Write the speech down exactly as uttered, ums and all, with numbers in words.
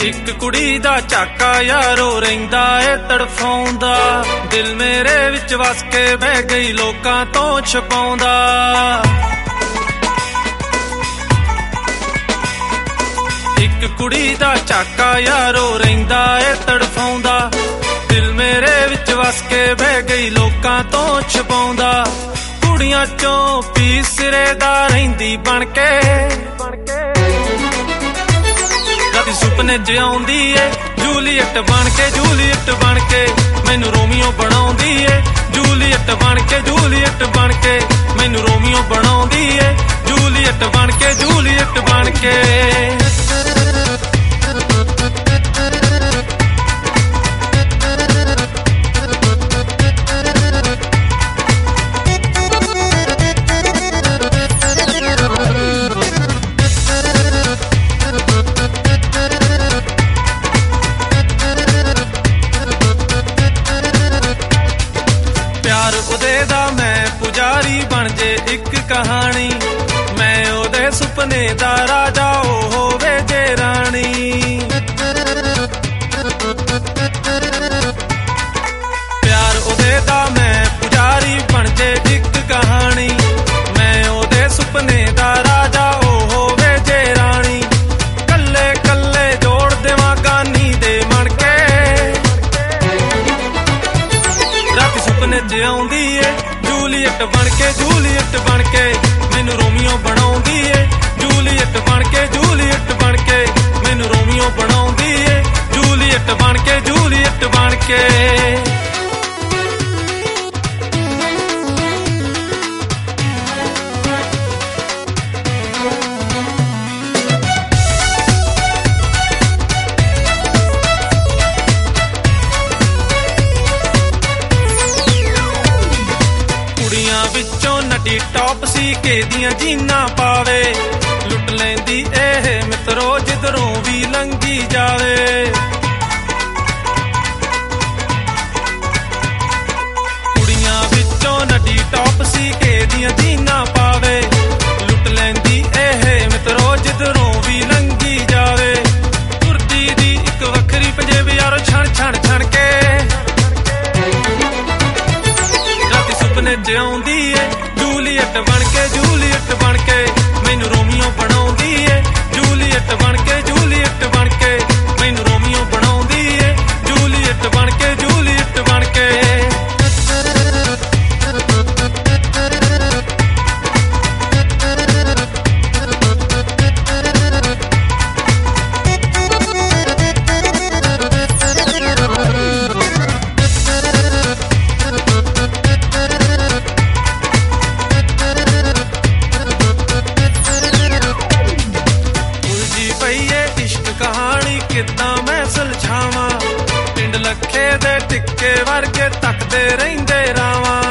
ਇੱਕ ਕੁੜੀ ਦਾ ਝਾਕਾ ਯਾਰੋ ਰਹਿੰਦਾ ਏ ਤੜਫਾਉਂਦਾ, ਦਿਲ ਮੇਰੇ ਵਿੱਚ ਵਸ ਕੇ ਬਹਿ ਗਈ ਲੋਕਾਂ ਤੋਂ ਛਪਾਉਂਦਾ। ਇੱਕ ਕੁੜੀ ਦਾ ਝਾਕਾ ਯਾਰੋ ਰਹਿੰਦਾ ਏ ਤੜਫਾਉਂਦਾ, ਦਿਲ ਮੇਰੇ ਵਿੱਚ ਵਸ ਕੇ ਬਹਿ ਗਈ ਲੋਕਾਂ ਤੋਂ ਛਪਾਉਂਦਾ। ਕੁੜੀਆਂ ਚੋਂ ਪੀ ਸਿਰੇ ਦਾ ਰਹਿੰਦੀ ਬਣ ਕੇ, ਰਾਤੀ ਸੁਪਨੇ ਚ ਆਉਂਦੀ ਏ ਜੂਲੀਅਟ ਬਣ ਕੇ, ਜੂਲੀਅਟ ਬਣ ਕੇ ਮੈਨੂੰ ਰੋਮੀਓ ਬਣਾਉਂਦੀ ਏ, ਜੂਲੀਅਟ ਬਣ ਕੇ, ਜੂਲੀਅਟ ਬਣ ਕੇ ਮੈਨੂੰ ਰੋਮੀਓ ਬਣਾਉਂਦੀ ਏ, ਜੂਲੀਅਟ ਬਣ ਕੇ, ਜੂਲੀਅਟ ਬਣ ਕੇ। ਉਹਦੇ ਦਾ ਮੈਂ ਪੁਜਾਰੀ ਬਣ ਜੇ ਇੱਕ ਕਹਾਣੀ, ਮੈਂ ਉਹਦੇ ਸੁਪਨੇ ਦਾ ਰਾਜਾ ਉਹ ਹੋਵੇ ਜੇ ਰਾਣੀ। ਪਿਆਰ ਉਹਦੇ ਦਾ ਮੈਂ ਪੁਜਾਰੀ ਬਣ ਜੇ ਇੱਕ ਕਹਾਣੀ, ਮੈਂ ਉਹਦੇ ਸੁਪਨੇ ਦਾ ਰਾਜਾ ਉਹ ਹੋਵੇ ਜੇ ਰਾਣੀ। ਕੱਲੇ ਕੱਲੇ ਜੋੜ ਦੇਵਾਂ ਗਾਨੀ ਦੇ ਮਣ ਕੇ, ਰਾਤੀ ਸੁਪਨੇ ਚ ਆਉਂਦੀ ਏ ਜੂਲੀਅਟ ਬਣ ਕੇ, ਜੂਲੀਅਟ ਬਣ ਕੇ ਮੈਨੂੰ ਰੋਮੀਓ ਬਣਾਉਂਦੀ ਏ, ਜੂਲੀਅਟ ਬਣ ਕੇ, ਜੂਲੀਅਟ ਬਣ ਕੇ ਮੈਨੂੰ ਰੋਮੀਓ ਬਣਾਉਂਦੀ ਏ, ਜੂਲੀਅਟ ਬਣ ਕੇ, ਜੂਲੀਅਟ ਬਣ ਕੇ। ਵਿੱਚੋਂ ਨੱਡੀ ਟੌਪ ਸੀ ਕੇ ਦੀਆਂ ਜੀਨਾਂ ਪਾਵੇ, ਲੁੱਟ ਲੈਂਦੀ ਇਹ ਮਿੱਤਰੋ ਜਿੱਧਰੋਂ ਵੀ ਲੰਘੀ ਜਾਵੇ। ਕੁੜੀਆਂ ਵਿੱਚੋਂ ਨੱਡੀ ਟੌਪ ਸੀ ਕੇ ਦੀਆਂ ਜੀਨਾਂ ਪਾਵੇ, ਲੁੱਟ ਲੈਂਦੀ ਇਹ ਮਿੱਤਰੋ ਜਿੱਧਰੋਂ ਵੀ ਲੰਘੀ ਜਾਵੇ। ਤੁਰਦੀ ਦੀ ਇੱਕ ਵੱਖਰੀ ਪੰਜੇਬ ਯਾਰੋ ਛਣ ਛਣ ਛਣ ਕੇ, ਰਾਤੀ ਸੁਪਨੇ ਚ ਆਉਂਦੀ ਏ ਜੂਲੀਅਟ ਬਣ ਕੇ, ਜੂਲੀਅਟ ਬਣ ਕੇ ਮੈਨੂੰ ਰੋਮੀਓ ਬਣਾਉਂਦੀ ਏ, ਜੂਲੀਅਟ ਬਣ ਕੇ, ਜੂਲੀਅਟ ਬਣ ਕੇ ਮੈਨੂੰ ਰੋਮੀਓ ਬਣਾਉਂਦੀ ਏ, ਜੂਲੀਅਟ ਬਣ ਕੇ, ਜੂਲੀਅਟ ਬਣ ਕੇ। ਕਿੱਦਾਂ ਮੈਂ ਸੁਲਝਾਵਾਂ, ਪਿੰਡ ਲੱਖੇ ਦੇ ਟਿੱਕੇ ਵਰਗੇ ਤੱਕਦੇ ਰਹਿੰਦੇ ਰਾਵਾਂ।